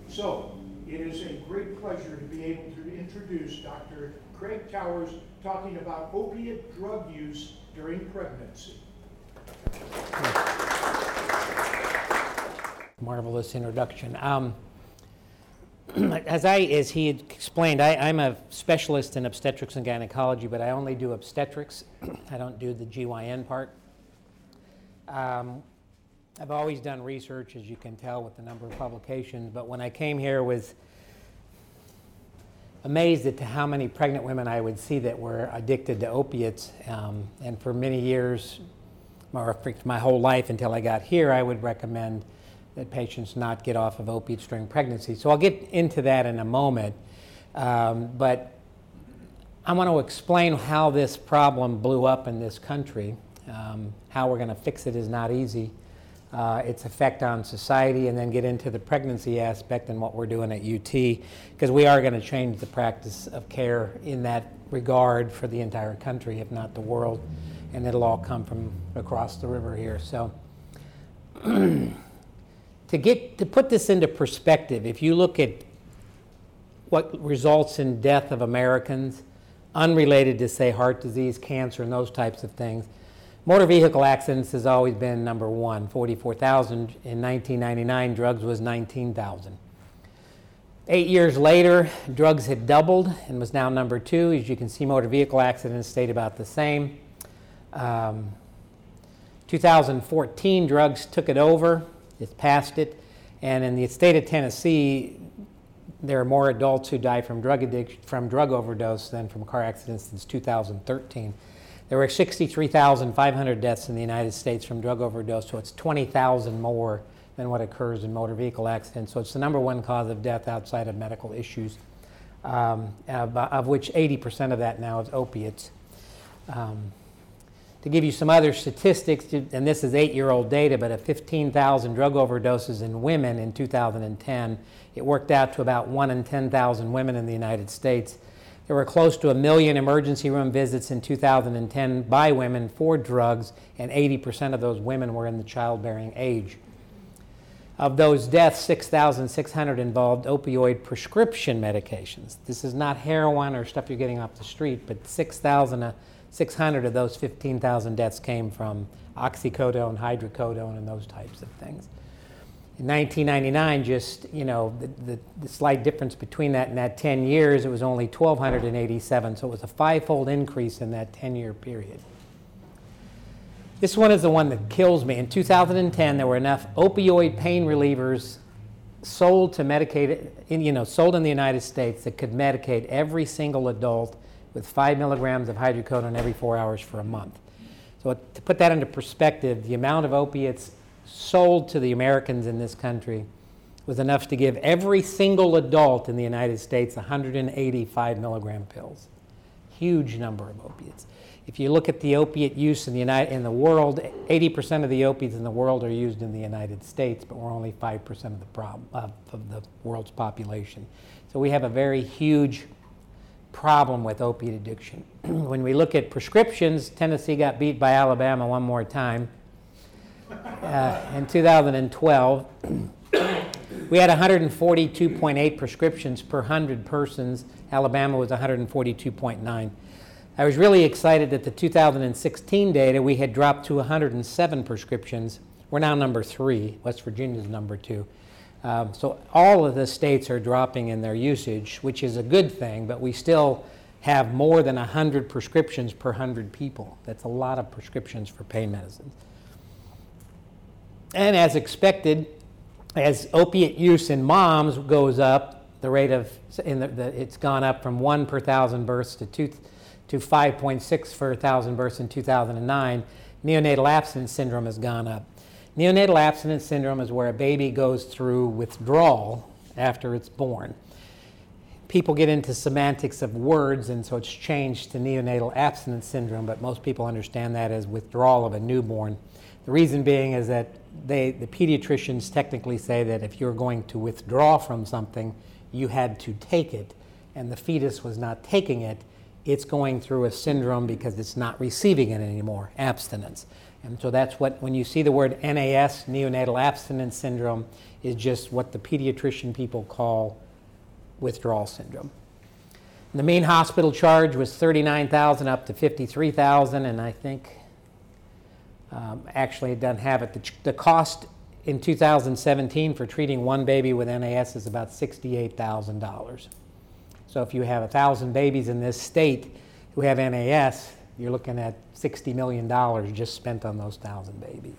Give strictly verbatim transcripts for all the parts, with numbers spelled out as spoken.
So, it is a great pleasure to be able to introduce Doctor Craig Towers talking about opiate drug use during pregnancy. Marvelous introduction. Um, as I, as he had explained, I, I'm a specialist in obstetrics and gynecology, but I only do obstetrics. I don't do the G Y N part. Um, I've always done research, as you can tell, with the number of publications, but when I came here, was amazed at how many pregnant women I would see that were addicted to opiates. Um, and for many years, or my whole life until I got here, I would recommend that patients not get off of opiates during pregnancy. So I'll get into that in a moment. Um, but I want to explain how this problem blew up in this country. Um, how we're going to fix it is not easy. Uh, its effect on society, and then get into the pregnancy aspect and what we're doing at U T, because we are going to change the practice of care in that regard for the entire country, if not the world, and it'll all come from across the river here. So to get to put this into perspective, if you look at what results in death of Americans, unrelated to, say, heart disease, cancer, and those types of things, motor vehicle accidents has always been number one, forty-four thousand. In nineteen ninety-nine, drugs was nineteen thousand. Eight years later, drugs had doubled and was now number two. As you can see, motor vehicle accidents stayed about the same. Um, two thousand fourteen, drugs took it over. It passed it. And in the state of Tennessee, there are more adults who die from drug addiction, from drug overdose than from car accidents since two thousand thirteen. There were sixty-three thousand five hundred deaths in the United States from drug overdose, so it's twenty thousand more than what occurs in motor vehicle accidents. So it's the number one cause of death outside of medical issues, um, of, of which eighty percent of that now is opiates. Um, to give you some other statistics, and this is eight-year-old data, but at fifteen thousand drug overdoses in women in two thousand ten, it worked out to about one in ten thousand women in the United States. There were close to a million emergency room visits in two thousand ten by women for drugs, and eighty percent of those women were in the childbearing age. Of those deaths, six thousand six hundred involved opioid prescription medications. This is not heroin or stuff you're getting off the street, but six thousand six hundred of those fifteen thousand deaths came from oxycodone, hydrocodone, and those types of things. In nineteen ninety-nine, just, you know, the, the, the slight difference between that and that ten years, it was only one thousand two hundred eighty-seven, so it was a five-fold increase in that ten-year period. This one is the one that kills me. In two thousand ten, there were enough opioid pain relievers sold to medicate, in, you know, sold in the United States that could medicate every single adult with five milligrams of hydrocodone every four hours for a month. So to put that into perspective, the amount of opiates sold to the Americans in this country was enough to give every single adult in the United States one hundred eighty-five milligram pills. Huge number of opiates. If you look at the opiate use in the United, in the world, eighty percent of the opiates in the world are used in the United States, but we're only five percent of the problem uh, of the world's population. So we have a very huge problem with opiate addiction. When we look at prescriptions, Tennessee got beat by Alabama one more time. Uh, in two thousand twelve, we had one hundred forty-two point eight prescriptions per one hundred persons. Alabama was one hundred forty-two point nine. I was really excited that the two thousand sixteen data, we had dropped to one hundred seven prescriptions. We're now number three. West Virginia's number two. Um, so all of the states are dropping in their usage, which is a good thing, but we still have more than one hundred prescriptions per one hundred people. That's a lot of prescriptions for pain medicines. And as expected, as opiate use in moms goes up, the rate of, in the, the, it's gone up from one per thousand births to two, to five point six per thousand births in two thousand nine. Neonatal abstinence syndrome has gone up. Neonatal abstinence syndrome is where a baby goes through withdrawal after it's born. People get into semantics of words, and so it's changed to neonatal abstinence syndrome, but most people understand that as withdrawal of a newborn. The reason being is that they, the pediatricians technically say that if you're going to withdraw from something, you had to take it, and the fetus was not taking it. It's going through a syndrome because it's not receiving it anymore, abstinence. And so that's what, when you see the word N A S, neonatal abstinence syndrome, is just what the pediatrician people call withdrawal syndrome. The mean hospital charge was thirty-nine thousand dollars up to fifty-three thousand dollars, and I think um, actually it doesn't have it. The, the cost in two thousand seventeen for treating one baby with N A S is about sixty-eight thousand dollars. So if you have one thousand babies in this state who have N A S, you're looking at sixty million dollars just spent on those one thousand babies.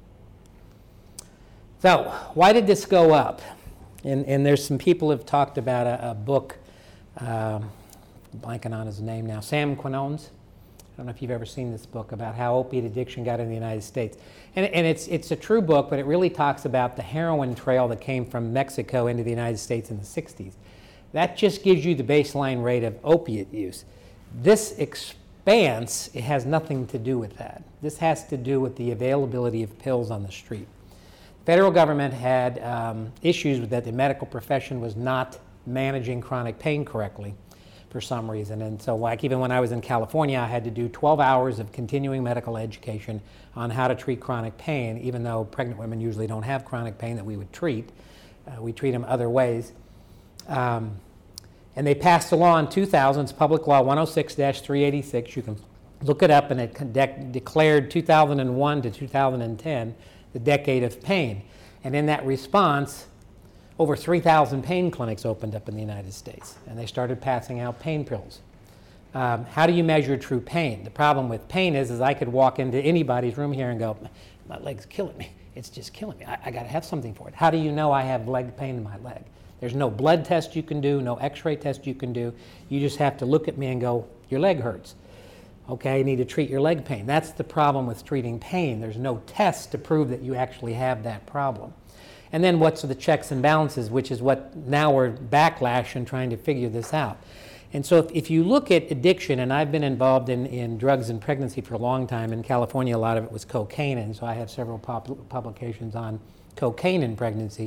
So why did this go up? And, and there's some people who have talked about a, a book, um, blanking on his name now, Sam Quinones. I don't know if you've ever seen this book about how opiate addiction got in the United States. And, and it's, it's a true book, but it really talks about the heroin trail that came from Mexico into the United States in the sixties. That just gives you the baseline rate of opiate use. This expanse, it has nothing to do with that. This has to do with the availability of pills on the street. The federal government had um, issues with that the medical profession was not managing chronic pain correctly for some reason. And so like even when I was in California, I had to do twelve hours of continuing medical education on how to treat chronic pain, even though pregnant women usually don't have chronic pain that we would treat. Uh, we treat them other ways. Um, and they passed a law in two thousand, it's Public Law one oh six dash three eighty-six. You can look it up, and it de- declared two thousand one to two thousand ten the decade of pain. And in that response, over three thousand pain clinics opened up in the United States, and they started passing out pain pills. Um, how do you measure true pain? The problem with pain is, is I could walk into anybody's room here and go, my leg's killing me. It's just killing me. I, I got to have something for it. How do you know I have leg pain in my leg? There's no blood test you can do, no x-ray test you can do. You just have to look at me and go, your leg hurts. Okay, you need to treat your leg pain. That's the problem with treating pain. There's no test to prove that you actually have that problem. And then what's the checks and balances, which is what now we're backlash and trying to figure this out. And so if, if you look at addiction, and I've been involved in, in drugs and pregnancy for a long time. In California, a lot of it was cocaine, and so I have several pub- publications on cocaine in pregnancy.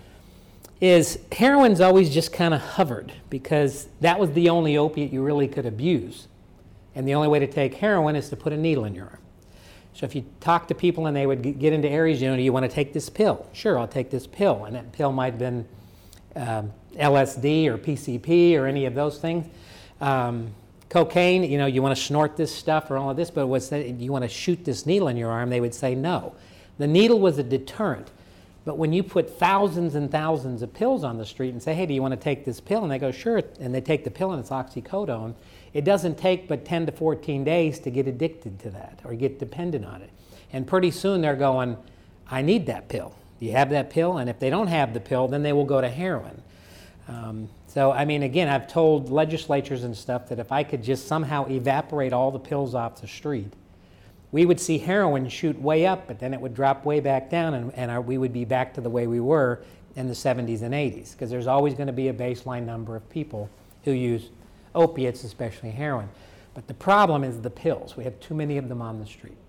Is heroin's always just kind of hovered because that was the only opiate you really could abuse. And the only way to take heroin is to put a needle in your arm. So if you talk to people and they would get into areas, you know, do you want to take this pill? Sure, I'll take this pill. And that pill might have been um, L S D or P C P or any of those things. Um, cocaine, you know, you want to snort this stuff or all of this, but what's that, you want to shoot this needle in your arm, they would say no. The needle was a deterrent. But when you put thousands and thousands of pills on the street and say, hey, do you want to take this pill? And they go, sure, and they take the pill and it's oxycodone, it doesn't take but ten to fourteen days to get addicted to that or get dependent on it. And pretty soon they're going, I need that pill. Do you have that pill? And if they don't have the pill, then they will go to heroin. Um, so, I mean, again, I've told legislatures and stuff that if I could just somehow evaporate all the pills off the street, we would see heroin shoot way up, but then it would drop way back down, and, and our, we would be back to the way we were in the seventies and eighties, because there's always going to be a baseline number of people who use opiates, especially heroin. But the problem is the pills. We have too many of them on the street.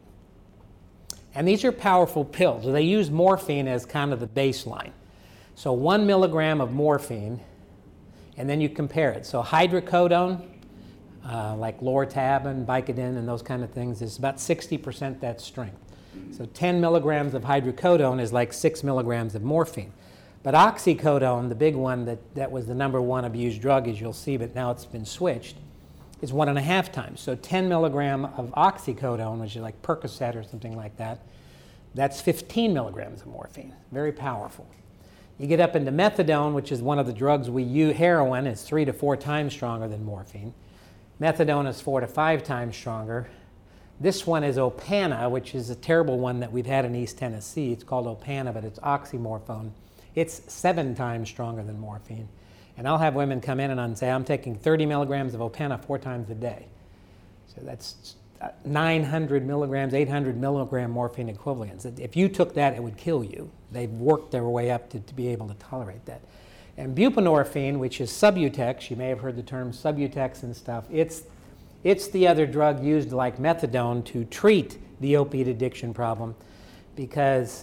And these are powerful pills. They use morphine as kind of the baseline. So one milligram of morphine, and then you compare it. So hydrocodone, Uh, like Lortabin, Vicodin, and those kind of things, is about sixty percent that strength. So ten milligrams of hydrocodone is like six milligrams of morphine. But oxycodone, the big one that, that was the number one abused drug, as you'll see, but now it's been switched, is one and a half times. So ten milligram of oxycodone, which is like Percocet or something like that, that's fifteen milligrams of morphine. Very powerful. You get up into methadone, which is one of the drugs we use, heroin, is three to four times stronger than morphine. Methadone is four to five times stronger. This one is Opana, which is a terrible one that we've had in East Tennessee. It's called Opana, but it's oxymorphone. It's seven times stronger than morphine. And I'll have women come in and I'll say, I'm taking thirty milligrams of Opana four times a day. So that's nine hundred milligrams, eight hundred milligram morphine equivalents. If you took that, it would kill you. They've worked their way up to, to be able to tolerate that. And buprenorphine, which is Subutex, you may have heard the term Subutex and stuff, it's, it's the other drug used like methadone to treat the opiate addiction problem, because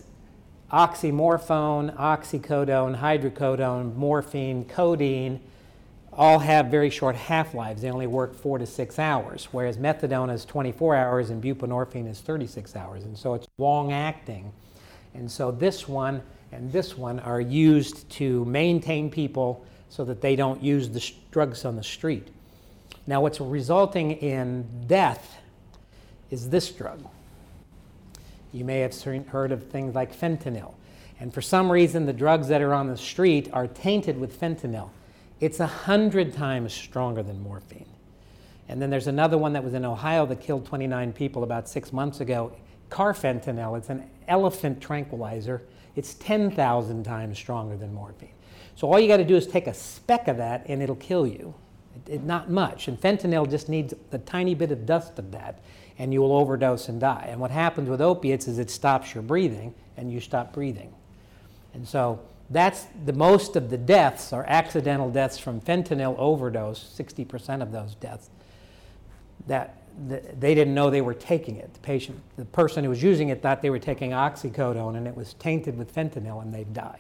oxymorphone, oxycodone, hydrocodone, morphine, codeine all have very short half-lives. They only work four to six hours, whereas methadone is twenty-four hours and buprenorphine is thirty-six hours. And so it's long-acting. And so this one and this one are used to maintain people so that they don't use the sh- drugs on the street. Now, what's resulting in death is this drug. You may have heard of things like fentanyl. And for some reason, the drugs that are on the street are tainted with fentanyl. It's a hundred times stronger than morphine. And then there's another one that was in Ohio that killed twenty-nine people about six months ago. Carfentanil, it's an elephant tranquilizer. It's ten thousand times stronger than morphine. So all you got to do is take a speck of that and it'll kill you. It, it, not much. And fentanyl just needs a tiny bit of dust of that and you will overdose and die. And what happens with opiates is it stops your breathing and you stop breathing. And so that's the most of the deaths are accidental deaths from fentanyl overdose, sixty percent of those deaths. That the, they didn't know they were taking it. The patient, the person who was using it thought they were taking oxycodone and it was tainted with fentanyl and they've died.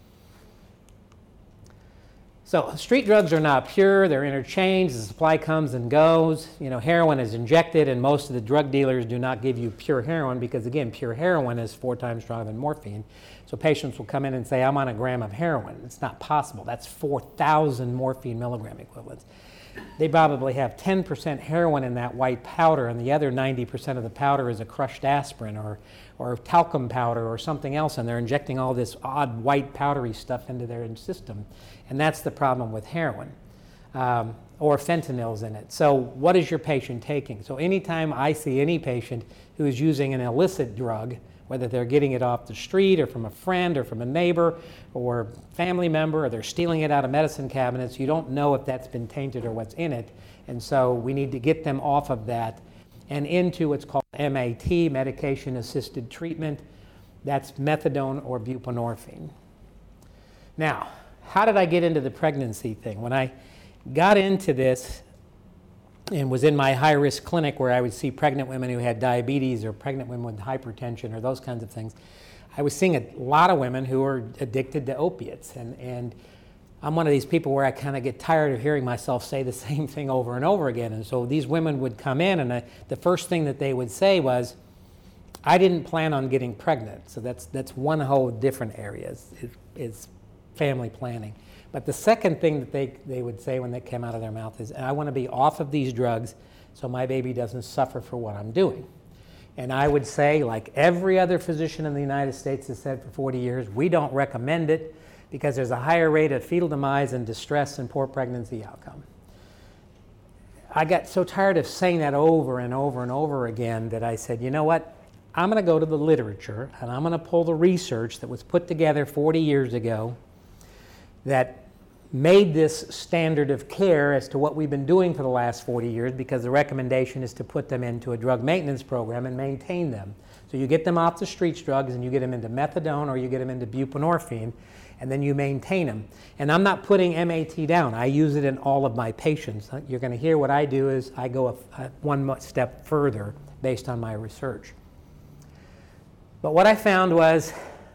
So street drugs are not pure, they're interchanged, the supply comes and goes. You know, heroin is injected and most of the drug dealers do not give you pure heroin because again, pure heroin is four times stronger than morphine. So patients will come in and say, I'm on a gram of heroin. It's not possible. That's four thousand morphine milligram equivalents. They probably have ten percent heroin in that white powder and the other ninety percent of the powder is a crushed aspirin or, or talcum powder or something else, and they're injecting all this odd white powdery stuff into their system. And that's the problem with heroin. Um, or fentanyl's in it. So what is your patient taking? So anytime I see any patient who is using an illicit drug, whether they're getting it off the street or from a friend or from a neighbor or family member, or they're stealing it out of medicine cabinets, you don't know if that's been tainted or what's in it. And so we need to get them off of that and into what's called M A T, medication-assisted treatment. That's methadone or buprenorphine. Now, how did I get into the pregnancy thing? When I got into this and was in my high-risk clinic where I would see pregnant women who had diabetes or pregnant women with hypertension or those kinds of things, I was seeing a lot of women who were addicted to opiates. And, and I'm one of these people where I kind of get tired of hearing myself say the same thing over and over again. And so these women would come in and I, the first thing that they would say was, I didn't plan on getting pregnant. So that's, that's one whole different area is, is family planning. But the second thing that they, they would say when they came out of their mouth is, I want to be off of these drugs so my baby doesn't suffer for what I'm doing. And I would say, like every other physician in the United States has said for forty years, we don't recommend it because there's a higher rate of fetal demise and distress and poor pregnancy outcome. I got so tired of saying that over and over and over again that I said, you know what? I'm going to go to the literature and I'm going to pull the research that was put together forty years ago that made this standard of care as to what we've been doing for the last forty years, because the recommendation is to put them into a drug maintenance program and maintain them. So you get them off the streets drugs and you get them into methadone or you get them into buprenorphine and then you maintain them. And I'm not putting M A T down. I use it in all of my patients. You're going to hear what I do is I go a, a one step further based on my research. But what I found was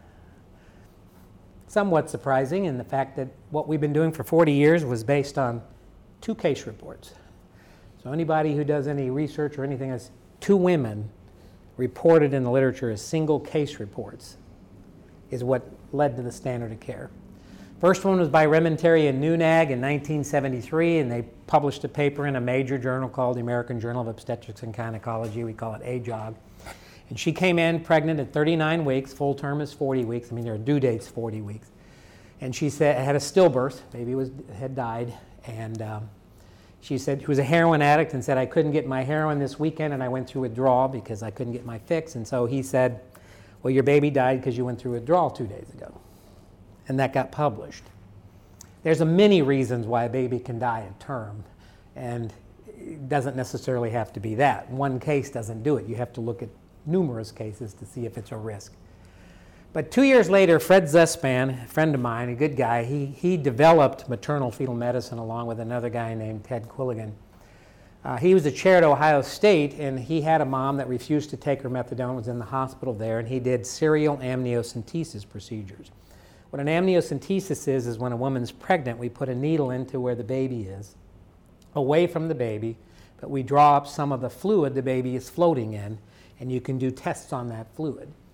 somewhat surprising in the fact that what we've been doing for forty years was based on two case reports. So anybody who does any research or anything else, two women reported in the literature as single case reports is what led to the standard of care. First one was by Rementeri and Nunag in nineteen seventy-three, and they published a paper in a major journal called the American Journal of Obstetrics and Gynecology. We call it A J O G. And she came in pregnant at thirty-nine weeks. Full term is forty weeks. I mean, their due date's forty weeks. And she said, had a stillbirth. Baby was had died. And um, she said she was a heroin addict and said, I couldn't get my heroin this weekend and I went through withdrawal because I couldn't get my fix. And so he said, well, your baby died because you went through withdrawal two days ago. And that got published. There's a many reasons why a baby can die at term. And it doesn't necessarily have to be that. One case doesn't do it. You have to look at numerous cases to see if it's a risk. But two years later, Fred Zuspan, a friend of mine, a good guy, he, he developed maternal fetal medicine along with another guy named Ted Quilligan. Uh, he was a chair at Ohio State, and he had a mom that refused to take her methadone, was in the hospital there, and he did serial amniocentesis procedures. What an amniocentesis is, is when a woman's pregnant, we put a needle into where the baby is, away from the baby, but we draw up some of the fluid the baby is floating in, and you can do tests on that fluid.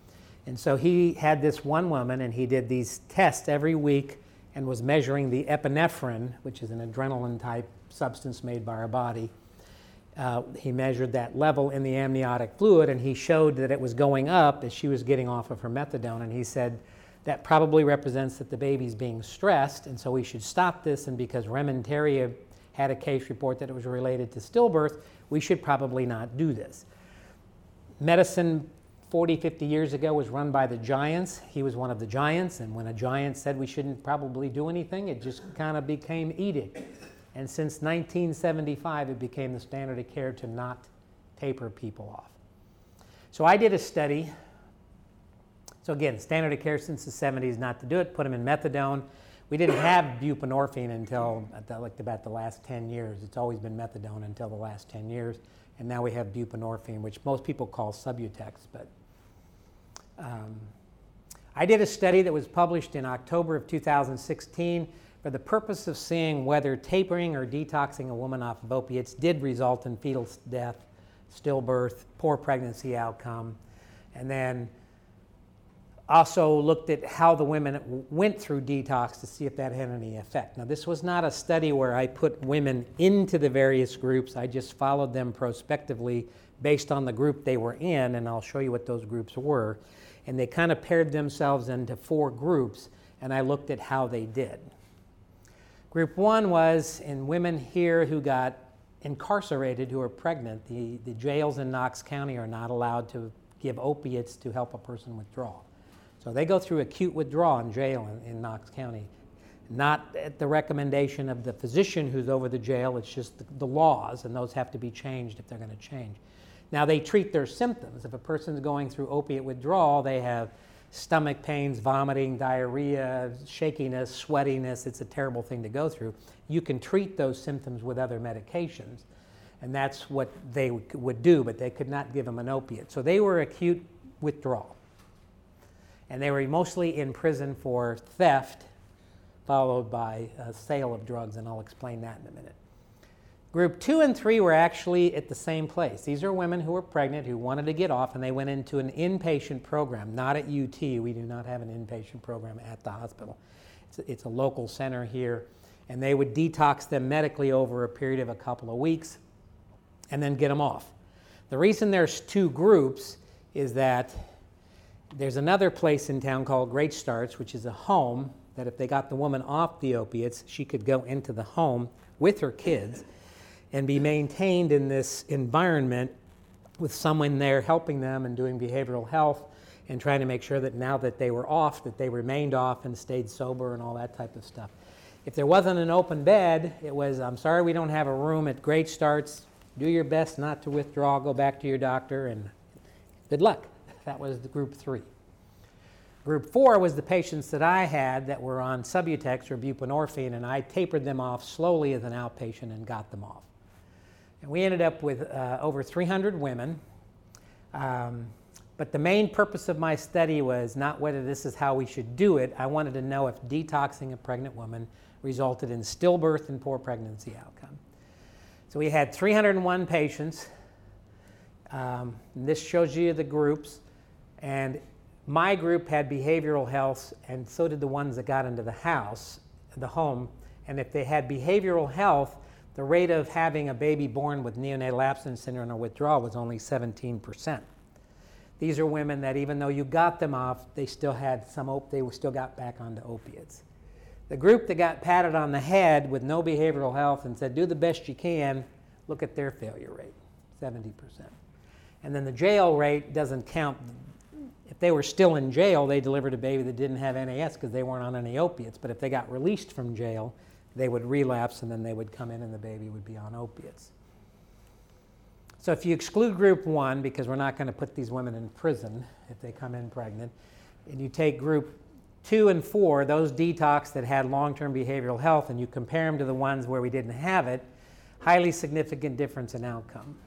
And so he had this one woman, and he did these tests every week and was measuring the epinephrine, which is an adrenaline-type substance made by our body. Uh, he measured that level in the amniotic fluid, and he showed that it was going up as she was getting off of her methadone. And he said, that probably represents that the baby's being stressed, and so we should stop this. And because Rementeria had a case report that it was related to stillbirth, we should probably not do this. Medicine forty, fifty years ago was run by the giants. He was one of the giants, and when a giant said we shouldn't probably do anything, it just kind of became edict. And since nineteen seventy-five, it became the standard of care to not taper people off. So I did a study. So again, standard of care since the seventies not to do it, put them in methadone. We didn't have buprenorphine until like about the last ten years. It's always been methadone until the last ten years. And now we have buprenorphine, which most people call Subutex. But um, I did a study that was published in October of two thousand sixteen for the purpose of seeing whether tapering or detoxing a woman off of opiates did result in fetal death, stillbirth, poor pregnancy outcome, and then also looked at how the women went through detox to see if that had any effect. Now, this was not a study where I put women into the various groups. I just followed them prospectively based on the group they were in, and I'll show you what those groups were. And they kind of paired themselves into four groups, and I looked at how they did. Group one was in women here who got incarcerated who are pregnant. The, the jails in Knox County are not allowed to give opiates to help a person withdraw. So they go through acute withdrawal in jail in, in Knox County. Not at the recommendation of the physician who's over the jail, it's just the, the laws, and those have to be changed if they're going to change. Now they treat their symptoms. If a person's going through opiate withdrawal, they have stomach pains, vomiting, diarrhea, shakiness, sweatiness. It's a terrible thing to go through. You can treat those symptoms with other medications, and that's what they w- would do, but they could not give them an opiate. So they were acute withdrawal. And they were mostly in prison for theft, followed by uh, sale of drugs, and I'll explain that in a minute. Group two and three were actually at the same place. These are women who were pregnant, who wanted to get off, and they went into an inpatient program, not at U T. We do not have an inpatient program at the hospital. It's a, it's a local center here, and they would detox them medically over a period of a couple of weeks and then get them off. The reason there's two groups is that there's another place in town called Great Starts, which is a home that if they got the woman off the opiates, she could go into the home with her kids and be maintained in this environment with someone there helping them and doing behavioral health and trying to make sure that now that they were off, that they remained off and stayed sober and all that type of stuff. If there wasn't an open bed, it was, I'm sorry we don't have a room at Great Starts. Do your best not to withdraw, go back to your doctor, and good luck. That was the group three. Group four was the patients that I had that were on Subutex or buprenorphine, and I tapered them off slowly as an outpatient and got them off. And we ended up with uh, over three hundred women. Um, but the main purpose of my study was not whether this is how we should do it. I wanted to know if detoxing a pregnant woman resulted in stillbirth and poor pregnancy outcome. So we had three hundred one patients. Um, this shows you the groups. And my group had behavioral health, and so did the ones that got into the house, the home. And if they had behavioral health, the rate of having a baby born with neonatal abstinence syndrome or withdrawal was only seventeen percent. These are women that even though you got them off, they still had some, op- they still got back onto opiates. The group that got patted on the head with no behavioral health and said, do the best you can, look at their failure rate, seventy percent. And then the jail rate doesn't count. If they were still in jail, they delivered a baby that didn't have N A S because they weren't on any opiates. But if they got released from jail, they would relapse and then they would come in and the baby would be on opiates. So if you exclude group one, because we're not going to put these women in prison if they come in pregnant, and you take group two and four, those detox that had long-term behavioral health, and you compare them to the ones where we didn't have it, highly significant difference in outcome.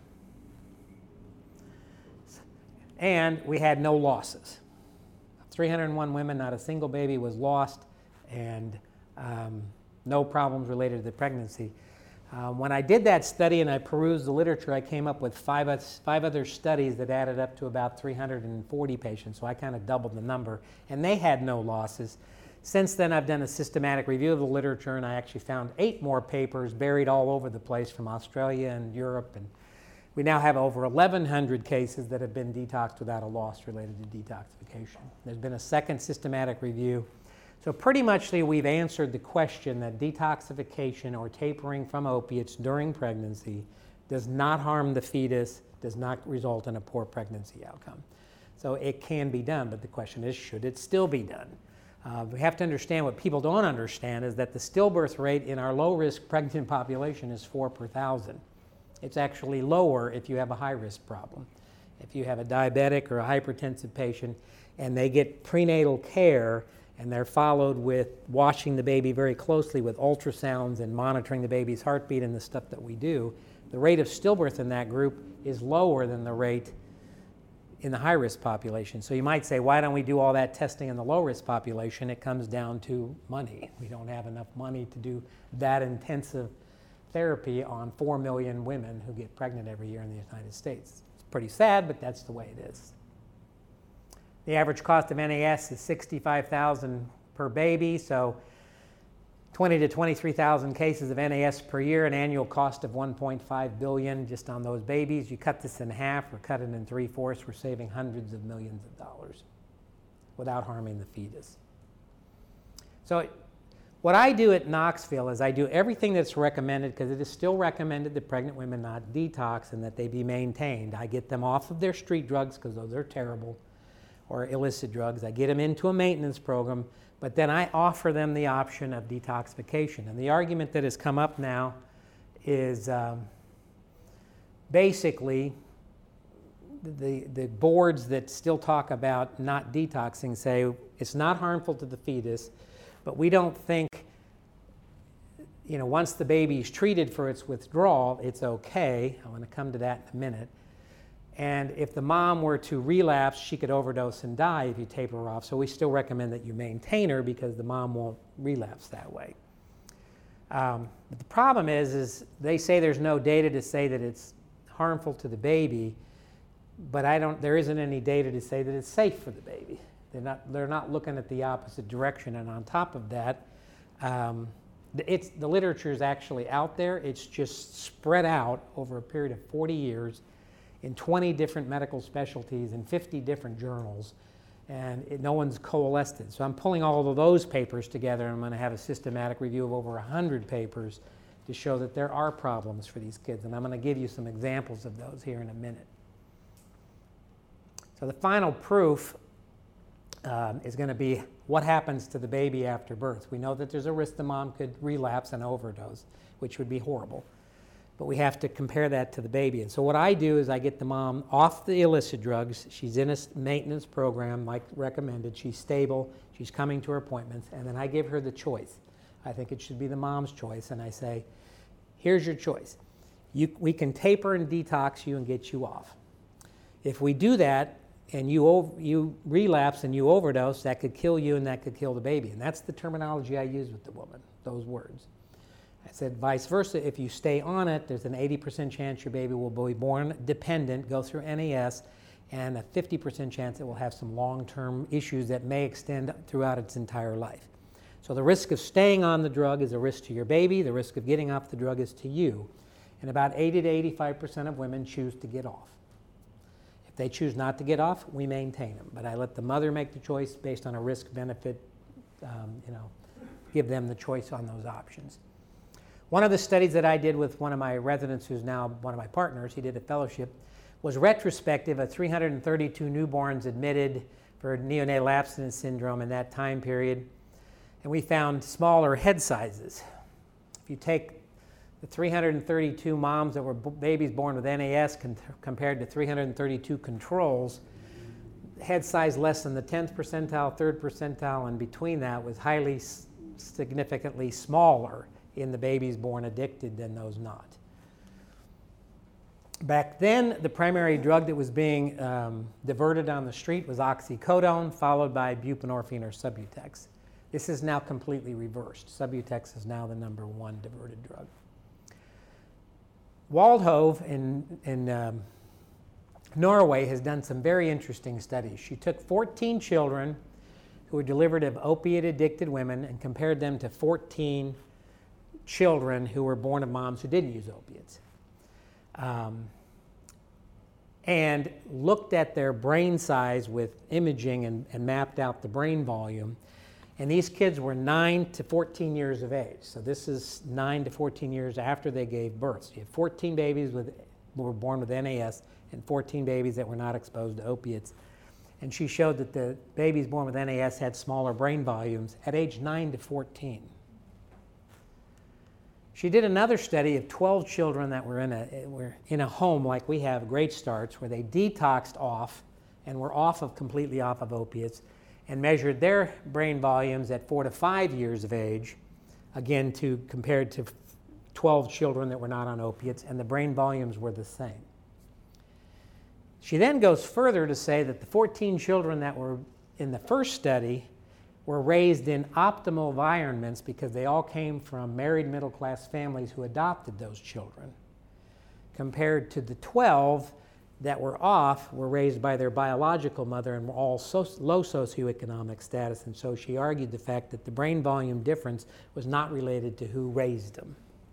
And we had no losses. three hundred one women, not a single baby was lost, and um, no problems related to the pregnancy. Uh, when I did that study and I perused the literature, I came up with five, oth- five other studies that added up to about three hundred forty patients, so I kind of doubled the number, and they had no losses. Since then, I've done a systematic review of the literature, and I actually found eight more papers buried all over the place from Australia and Europe, and we now have over eleven hundred cases that have been detoxed without a loss related to detoxification. There's been a second systematic review. So pretty much we've answered the question that detoxification or tapering from opiates during pregnancy does not harm the fetus, does not result in a poor pregnancy outcome. So it can be done, but the question is, should it still be done? Uh, we have to understand what people don't understand is that the stillbirth rate in our low-risk pregnant population is four per thousand. It's actually lower if you have a high-risk problem. If you have a diabetic or a hypertensive patient and they get prenatal care and they're followed with watching the baby very closely with ultrasounds and monitoring the baby's heartbeat and the stuff that we do, the rate of stillbirth in that group is lower than the rate in the high-risk population. So you might say, why don't we do all that testing in the low-risk population? It comes down to money. We don't have enough money to do that intensive therapy on four million women who get pregnant every year in the United States. It's pretty sad, but that's the way it is. The average cost of N A S is sixty-five thousand dollars per baby, so twenty to twenty-three thousand cases of N A S per year, an annual cost of one point five billion dollars just on those babies. You cut this in half or cut it in three-fourths, we're saving hundreds of millions of dollars without harming the fetus. So what I do at Knoxville is I do everything that's recommended, because it is still recommended that pregnant women not detox and that they be maintained. I get them off of their street drugs, because those are terrible, or illicit drugs. I get them into a maintenance program, but then I offer them the option of detoxification. And the argument that has come up now is um, basically the, the boards that still talk about not detoxing say it's not harmful to the fetus, but we don't think, you know, once the baby's treated for its withdrawal, it's okay. I want to come to that in a minute. And if the mom were to relapse, she could overdose and die if you taper her off. So we still recommend that you maintain her, because the mom won't relapse that way. Um, but the problem is, is they say there's no data to say that it's harmful to the baby, but I don't, there isn't any data to say that it's safe for the baby. They're not, they're not looking at the opposite direction. And on top of that, um, it's, the literature is actually out there. It's just spread out over a period of forty years in twenty different medical specialties in fifty different journals, and it, no one's coalesced it. So I'm pulling all of those papers together, and I'm going to have a systematic review of over one hundred papers to show that there are problems for these kids, and I'm going to give you some examples of those here in a minute. So the final proof um, is going to be what happens to the baby after birth. We know that there's a risk the mom could relapse and overdose, which would be horrible. But we have to compare that to the baby. And so what I do is I get the mom off the illicit drugs. She's in a maintenance program like recommended. She's stable. She's coming to her appointments. And then I give her the choice. I think it should be the mom's choice. And I say, here's your choice. You, we can taper and detox you and get you off. If we do that and you, over, you relapse and you overdose, that could kill you and that could kill the baby. And that's the terminology I use with the woman, those words. I said vice versa, if you stay on it, there's an eighty percent chance your baby will be born dependent, go through N A S, and a fifty percent chance it will have some long-term issues that may extend throughout its entire life. So the risk of staying on the drug is a risk to your baby, the risk of getting off the drug is to you. And about eighty to eighty-five percent of women choose to get off. If they choose not to get off, we maintain them. But I let the mother make the choice based on a risk-benefit, um, you know, give them the choice on those options. One of the studies that I did with one of my residents, who's now one of my partners, he did a fellowship, was retrospective of three hundred thirty-two newborns admitted for neonatal abstinence syndrome in that time period. And we found smaller head sizes. If you take the three hundred thirty-two moms that were b- babies born with N A S con- compared to three hundred thirty-two controls, head size less than the tenth percentile, third percentile, and between that was highly s- significantly smaller in the babies born addicted than those not. Back then, the primary drug that was being um, diverted on the street was oxycodone, followed by buprenorphine or Subutex. This is now completely reversed. Subutex is now the number one diverted drug. Waldhove in, in um, Norway has done some very interesting studies. She took fourteen children who were delivered of opiate-addicted women and compared them to fourteen children who were born of moms who didn't use opiates. Um, and looked at their brain size with imaging and, and mapped out the brain volume. And these kids were nine to fourteen years of age. So this is nine to fourteen years after they gave birth. So you have fourteen babies with, who were born with N A S and fourteen babies that were not exposed to opiates. And she showed that the babies born with N A S had smaller brain volumes at age nine to fourteen. She did another study of twelve children that were in a, were in a home like we have, Great Starts, where they detoxed off and were off of completely off of opiates, and measured their brain volumes at four to five years of age, again to compared to twelve children that were not on opiates, and the brain volumes were the same. She then goes further to say that the fourteen children that were in the first study were raised in optimal environments because they all came from married middle-class families who adopted those children, compared to the twelve that were off were raised by their biological mother and were all so, low socioeconomic status. And so she argued the fact that the brain volume difference was not related to who raised them.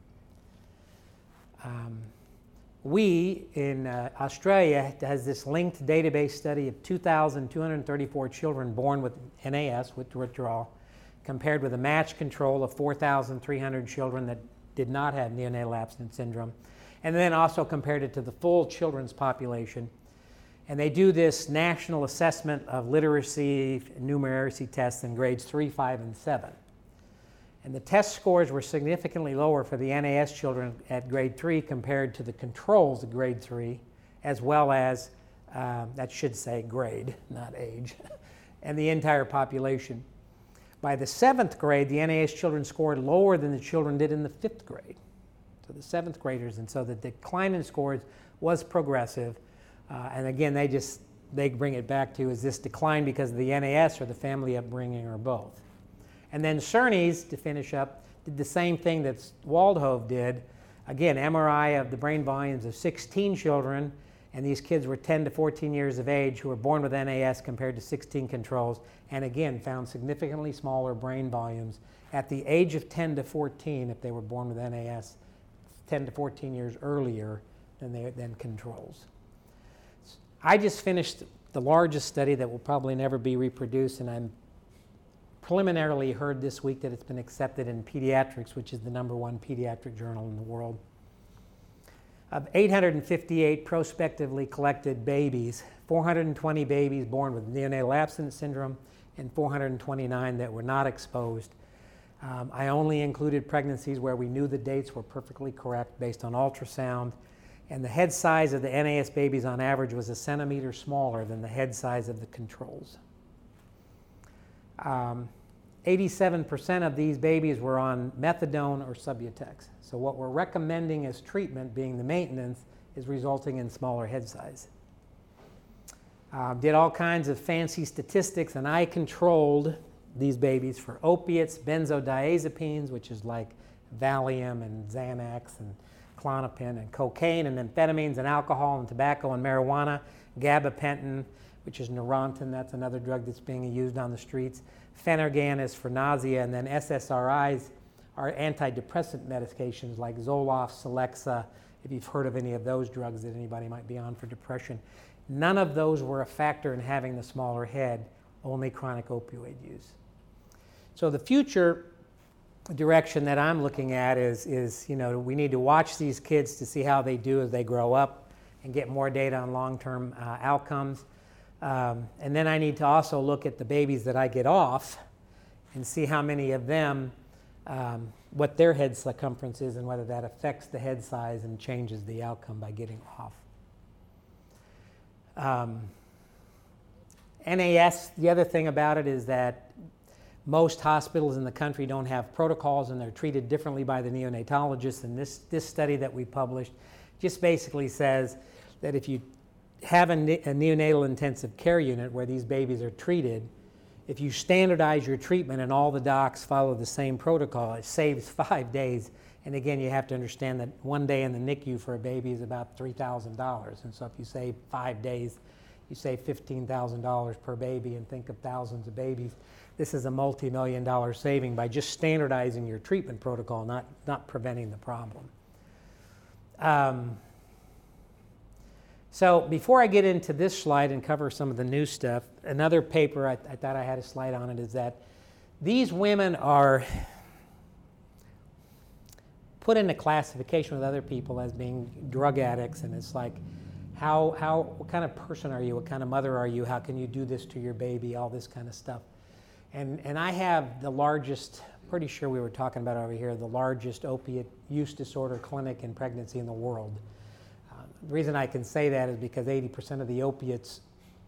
Um, we in uh, Australia has this linked database study of two thousand two hundred thirty-four children born with N A S, with withdrawal, compared with a match control of four thousand three hundred children that did not have neonatal abstinence syndrome, and then also compared it to the full children's population. And they do this national assessment of literacy and numeracy tests in grades three, five, and seven. And the test scores were significantly lower for the N A S children at grade three compared to the controls at grade three, as well as, uh, that should say grade, not age, and the entire population. By the seventh grade, the N A S children scored lower than the children did in the fifth grade. So the seventh graders, and so the decline in scores was progressive. Uh, and again, they just, they bring it back to, is this decline because of the N A S or the family upbringing or both? And then Cerny's, to finish up, did the same thing that Waldhove did. Again, M R I of the brain volumes of sixteen children, and these kids were ten to fourteen years of age who were born with N A S compared to sixteen controls, and again found significantly smaller brain volumes at the age of ten to fourteen if they were born with N A S, ten to fourteen years earlier than, they, than controls. I just finished the largest study that will probably never be reproduced, and I'm preliminarily heard this week that it's been accepted in Pediatrics, which is the number one pediatric journal in the world. Of eight hundred fifty-eight prospectively collected babies, four hundred twenty babies born with neonatal abstinence syndrome and four hundred twenty-nine that were not exposed. Um, I only included pregnancies where we knew the dates were perfectly correct based on ultrasound, and the head size of the N A S babies on average was a centimeter smaller than the head size of the controls. Um, eighty-seven percent of these babies were on methadone or Subutex. So what we're recommending as treatment, being the maintenance, is resulting in smaller head size. Uh, did all kinds of fancy statistics, and I controlled these babies for opiates, benzodiazepines, which is like Valium and Xanax and Klonopin, and cocaine and amphetamines and alcohol and tobacco and marijuana, gabapentin, which is Neurontin, that's another drug that's being used on the streets. Phenergan is for nausea, and then S S R Is are antidepressant medications like Zoloft, Celexa, if you've heard of any of those drugs that anybody might be on for depression. None of those were a factor in having the smaller head, only chronic opioid use. So the future direction that I'm looking at is, is, you know, we need to watch these kids to see how they do as they grow up and get more data on long-term uh, outcomes. Um, and then I need to also look at the babies that I get off and see how many of them, um, what their head circumference is and whether that affects the head size and changes the outcome by getting off. Um, N A S, the other thing about it is that most hospitals in the country don't have protocols and they're treated differently by the neonatologists. And this, this study that we published just basically says that if you have a, ne- a neonatal intensive care unit where these babies are treated, If you standardize your treatment and all the docs follow the same protocol, it saves five days. And again, you have to understand that one day in the N I C U for a baby is about three thousand dollars. And so if you save five days, you save fifteen thousand dollars per baby, and think of thousands of babies. This is a multi-million dollar saving by just standardizing your treatment protocol, not, not preventing the problem. Um, so before I get into this slide and cover some of the new stuff, another paper, I, I thought I had a slide on it, is that these women are put in a classification with other people as being drug addicts, and it's like, how, how, what kind of person are you? What kind of mother are you? How can you do this to your baby? All this kind of stuff. And, and I have the largest, pretty sure we were talking about over here, the largest opiate use disorder clinic in pregnancy in the world. Uh, the reason I can say that is because eighty percent of the opiates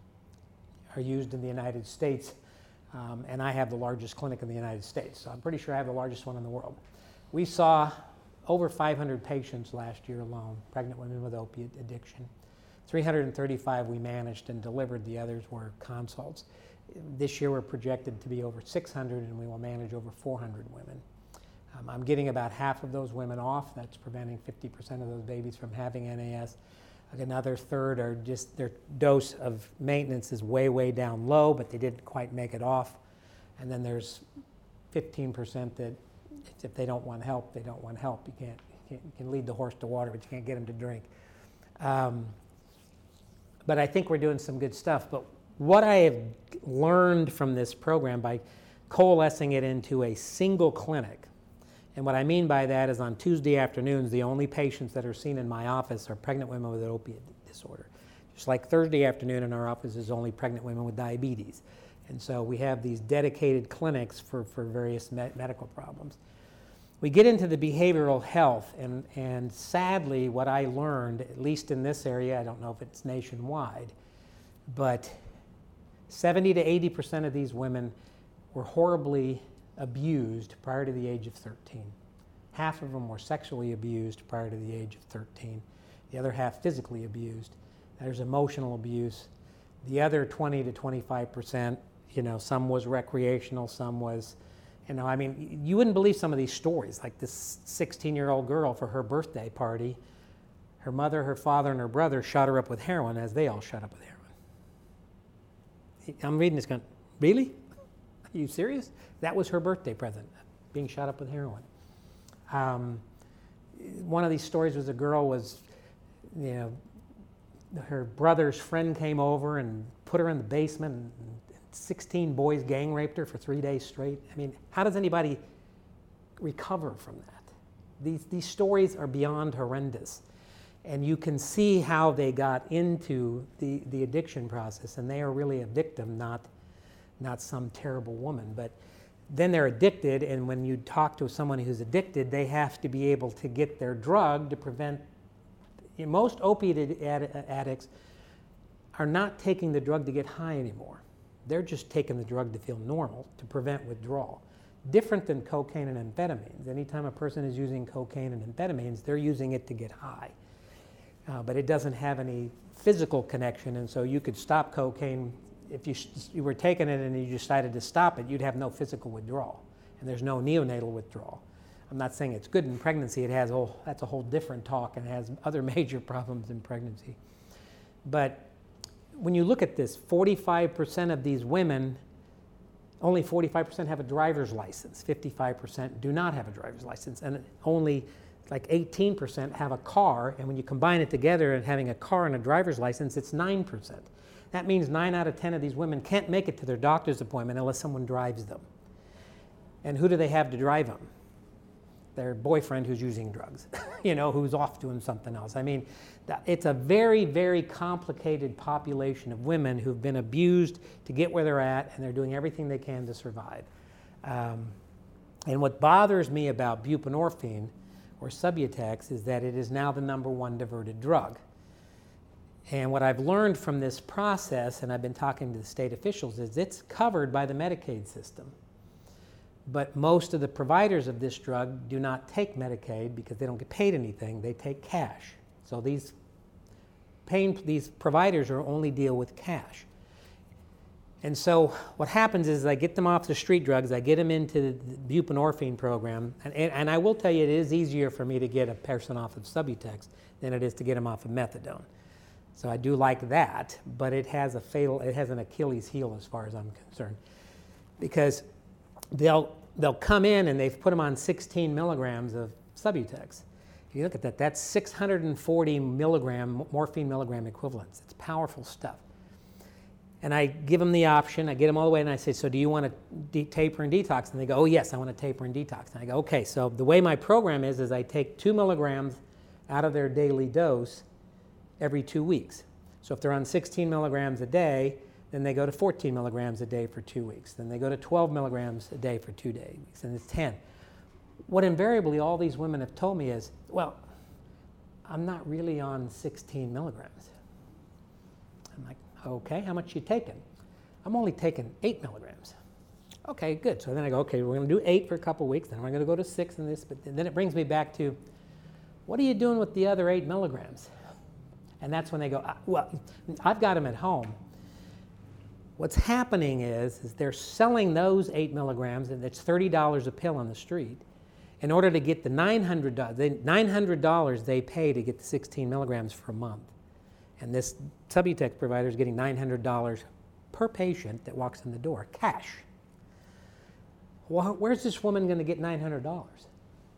are used in the United States, um, and I have the largest clinic in the United States. So I'm pretty sure I have the largest one in the world. We saw over five hundred patients last year alone, pregnant women with opiate addiction. three hundred thirty-five we managed and delivered, the others were consults. This year we're projected to be over six hundred, and we will manage over four hundred women. Um, I'm getting about half of those women off. That's preventing fifty percent of those babies from having N A S. Another third are just, their dose of maintenance is way, way down low, but they didn't quite make it off. And then there's fifteen percent that if they don't want help, they don't want help. You can't, you, can't, you can lead the horse to water, but you can't get them to drink. Um, but I think we're doing some good stuff. But what I have learned from this program by coalescing it into a single clinic, and what I mean by that is on Tuesday afternoons, the only patients that are seen in my office are pregnant women with an opiate disorder. Just like Thursday afternoon in our office is only pregnant women with diabetes. And so we have these dedicated clinics for, for various me- medical problems. We get into the behavioral health, and, and sadly what I learned, at least in this area, I don't know if it's nationwide, but seventy to eighty percent of these women were horribly abused prior to the age of thirteen. Half of them were sexually abused prior to the age of thirteen. The other half physically abused. There's emotional abuse. The other twenty to twenty-five percent, you know, some was recreational, some was, you know, I mean, you wouldn't believe some of these stories, like this sixteen-year-old girl for her birthday party, her mother, her father, and her brother shot her up with heroin as they all shot up with heroin. I'm reading this going, really? Are you serious? That was her birthday present, being shot up with heroin. Um, one of these stories was a girl was, you know, her brother's friend came over and put her in the basement, and sixteen boys gang raped her for three days straight. I mean, how does anybody recover from that? These, these stories are beyond horrendous. And you can see how they got into the, the addiction process, and they are really a victim, not, not some terrible woman. But then they're addicted, and when you talk to someone who's addicted, they have to be able to get their drug to prevent. You know, most opiate ad- addicts are not taking the drug to get high anymore. They're just taking the drug to feel normal, to prevent withdrawal. Different than cocaine and amphetamines. Anytime a person is using cocaine and amphetamines, they're using it to get high. Uh, but it doesn't have any physical connection, and so you could stop cocaine. If you, you were taking it and you decided to stop it, you'd have no physical withdrawal, and there's no neonatal withdrawal. I'm not saying it's good in pregnancy. It has, oh, that's a whole different talk, and has other major problems in pregnancy. But when you look at this, forty-five percent of these women, only forty-five percent have a driver's license, fifty-five percent do not have a driver's license, and only like eighteen percent have a car, and when you combine it together and having a car and a driver's license, it's nine percent. That means nine out of ten of these women can't make it to their doctor's appointment unless someone drives them. And who do they have to drive them? Their boyfriend who's using drugs, you know, who's off doing something else. I mean, it's a very, very complicated population of women who've been abused to get where they're at, and they're doing everything they can to survive. Um, and what bothers me about buprenorphine, or Subutex, is that it is now the number one diverted drug. And what I've learned from this process, and I've been talking to the state officials, is it's covered by the Medicaid system. But most of the providers of this drug do not take Medicaid because they don't get paid anything. They take cash. So these, pain, these providers are only deal with cash. And so what happens is I get them off the street drugs, I get them into the buprenorphine program, and, and, and I will tell you it is easier for me to get a person off of Subutex than it is to get them off of methadone. So I do like that, but it has a fatal, it has an Achilles heel as far as I'm concerned. Because they'll, they'll come in and they've put them on sixteen milligrams of Subutex. If you look at that, that's six hundred forty milligram, morphine milligram equivalents. It's powerful stuff. And I give them the option, I get them all the way, and I say, so do you want to de- taper and detox? And they go, oh yes, I want to taper and detox. And I go, okay, so the way my program is, is I take two milligrams out of their daily dose every two weeks. So if they're on sixteen milligrams a day, then they go to fourteen milligrams a day for two weeks. Then they go to twelve milligrams a day for two days, and it's ten. What invariably all these women have told me is, well, I'm not really on sixteen milligrams. I'm like, okay, how much you taking? I'm only taking eight milligrams. Okay, good. So then I go, okay, we're going to do eight for a couple weeks, then we're going to go to six and this, but then it brings me back to, what are you doing with the other eight milligrams? And that's when they go, well, I've got them at home. What's happening is, is they're selling those eight milligrams, and it's thirty dollars a pill on the street, in order to get the nine hundred dollars, the nine hundred dollars they pay to get the sixteen milligrams for a month. And this Subutex provider is getting nine hundred dollars per patient that walks in the door, cash. Well, where's this woman going to get nine hundred dollars?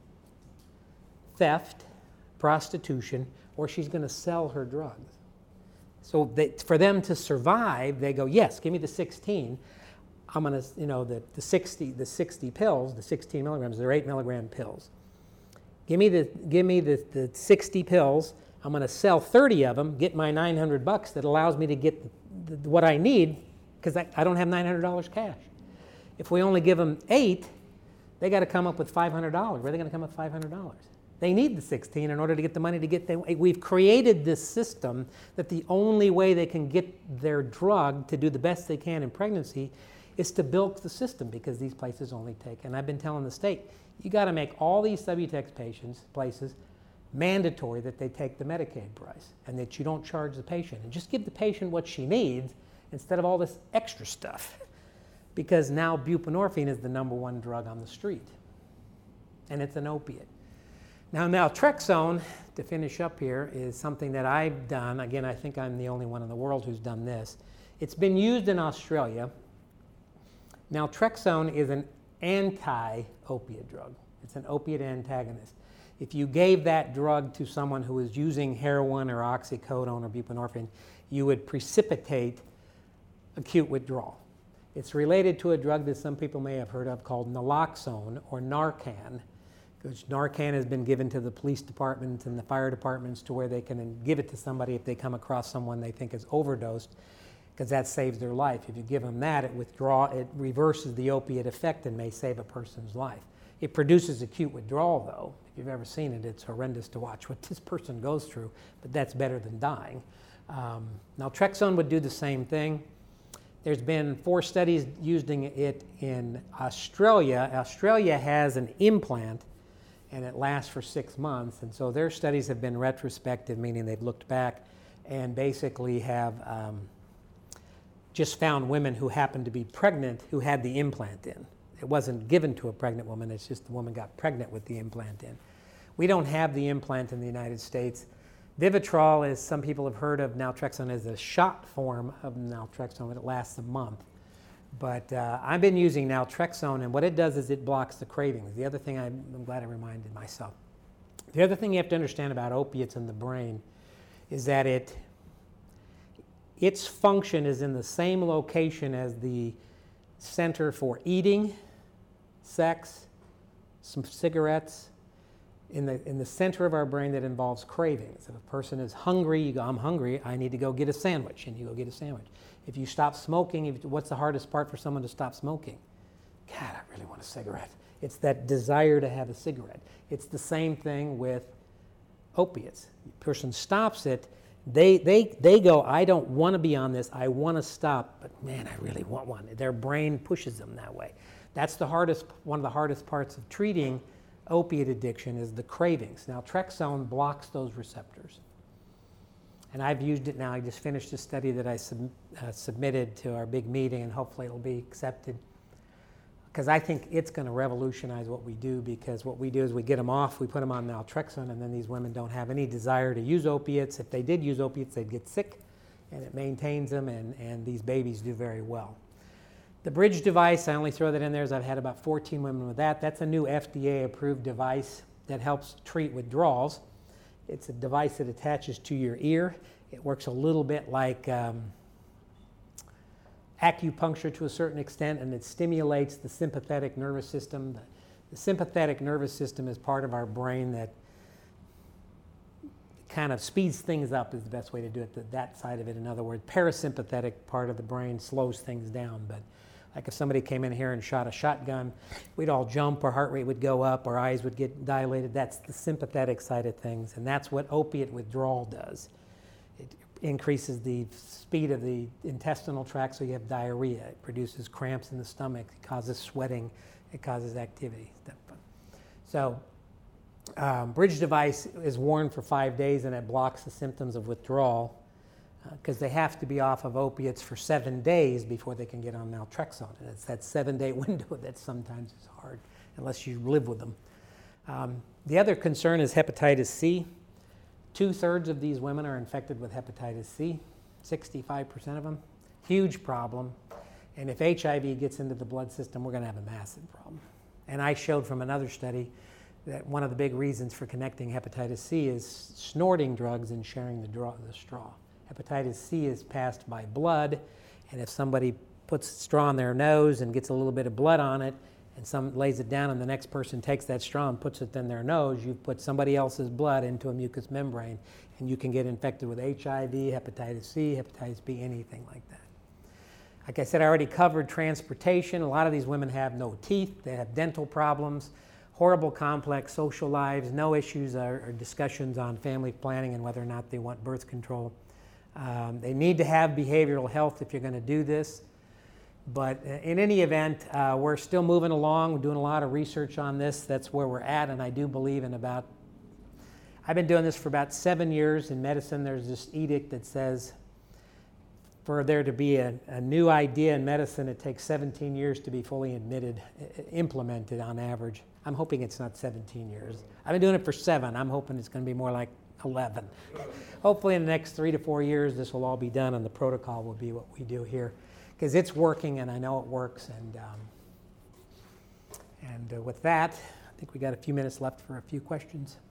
Theft, prostitution, or she's going to sell her drugs. So they, for them to survive, they go, yes, give me the sixteen. I'm going to, you know, the, the sixty, the sixty pills, the sixteen milligrams, they're eight milligram pills. Give me the, give me the, the sixty pills. I'm going to sell thirty of them, get my nine hundred bucks that allows me to get the, the, what I need, because I, I don't have nine hundred dollars cash. If we only give them eight, they got to come up with five hundred dollars. Where are they going to come up with five hundred dollars? They need the sixteen in order to get the money to get them. We've created this system that the only way they can get their drug to do the best they can in pregnancy is to bilk the system, because these places only take, and I've been telling the state, you got to make all these Subutex patients, places, mandatory that they take the Medicaid price and that you don't charge the patient, and just give the patient what she needs instead of all this extra stuff, because now buprenorphine is the number one drug on the street, and it's an opiate. Now naltrexone, to finish up here, is something that I've done. Again, I think I'm the only one in the world who's done this. It's been used in Australia. Naltrexone is an anti-opiate drug. It's an opiate antagonist. If you gave that drug to someone who was using heroin or oxycodone or buprenorphine, you would precipitate acute withdrawal. It's related to a drug that some people may have heard of called naloxone or Narcan, which Narcan has been given to the police departments and the fire departments to where they can give it to somebody if they come across someone they think is overdosed, because that saves their life. If you give them that, it withdraw, it reverses the opiate effect and may save a person's life. It produces acute withdrawal, though. If you've ever seen it, it's horrendous to watch what this person goes through, but that's better than dying. Um, naltrexone would do the same thing. There's been four studies using it in Australia. Australia has an implant, and it lasts for six months, and so their studies have been retrospective, meaning they've looked back and basically have um, just found women who happened to be pregnant who had the implant in. It wasn't given to a pregnant woman, it's just the woman got pregnant with the implant in. We don't have the implant in the United States. Vivitrol, as some people have heard of naltrexone, is a shot form of naltrexone. It lasts a month. But uh, I've been using naltrexone, and what it does is it blocks the cravings. The other thing, I, I'm glad I reminded myself. The other thing you have to understand about opiates in the brain is that it, its function is in the same location as the center for eating, sex, some cigarettes, in the, in the center of our brain that involves cravings. If a person is hungry, you go, I'm hungry, I need to go get a sandwich, and you go get a sandwich. If you stop smoking, if, what's the hardest part for someone to stop smoking? God, I really want a cigarette. It's that desire to have a cigarette. It's the same thing with opiates. The person stops it, they, they, they go, I don't want to be on this, I want to stop, but man, I really want one. Their brain pushes them that way. That's the hardest, one of the hardest parts of treating opiate addiction is the cravings. Naltrexone blocks those receptors. And I've used it now. I just finished a study that I sub, uh, submitted to our big meeting, and hopefully it'll be accepted. Because I think it's going to revolutionize what we do, because what we do is we get them off, we put them on naltrexone, and then these women don't have any desire to use opiates. If they did use opiates, they'd get sick, and it maintains them, and, and these babies do very well. The bridge device, I only throw that in there as I've had about fourteen women with that. That's a new F D A-approved device that helps treat withdrawals. It's a device that attaches to your ear. It works a little bit like um, acupuncture to a certain extent, and it stimulates the sympathetic nervous system. The, the sympathetic nervous system is part of our brain that kind of speeds things up, is the best way to do it, the, that side of it. In other words, parasympathetic part of the brain slows things down. But like if somebody came in here and shot a shotgun, we'd all jump, our heart rate would go up, our eyes would get dilated. That's the sympathetic side of things, and that's what opiate withdrawal does. It increases the speed of the intestinal tract, so you have diarrhea. It produces cramps in the stomach. It causes sweating. It causes activity. So um, bridge device is worn for five days, and it blocks the symptoms of withdrawal, because uh, they have to be off of opiates for seven days before they can get on naltrexone. And it's that seven-day window that sometimes is hard, unless you live with them. Um, the other concern is hepatitis C. Two-thirds of these women are infected with hepatitis C, sixty-five percent of them. Huge problem. And if H I V gets into the blood system, we're going to have a massive problem. And I showed from another study that one of the big reasons for connecting hepatitis C is snorting drugs and sharing the, draw, the straw. Hepatitis C is passed by blood, and if somebody puts a straw in their nose and gets a little bit of blood on it, and some lays it down, and the next person takes that straw and puts it in their nose, you've put somebody else's blood into a mucous membrane, and you can get infected with H I V, hepatitis C, hepatitis B, anything like that. Like I said, I already covered transportation. A lot of these women have no teeth. They have dental problems, horrible complex social lives, no issues or, or discussions on family planning and whether or not they want birth control. Um, they need to have behavioral health if you're going to do this. But in any event, uh, we're still moving along. We're doing a lot of research on this. That's where we're at, and I do believe in about, I've been doing this for about seven years. In medicine, there's this edict that says for there to be a, a new idea in medicine, it takes seventeen years to be fully admitted, implemented on average. I'm hoping it's not seventeen years. I've been doing it for seven. I'm hoping it's going to be more like eleven. Hopefully in the next three to four years, this will all be done, and the protocol will be what we do here, because it's working, and I know it works. And um, and uh, with that, I think we got a few minutes left for a few questions.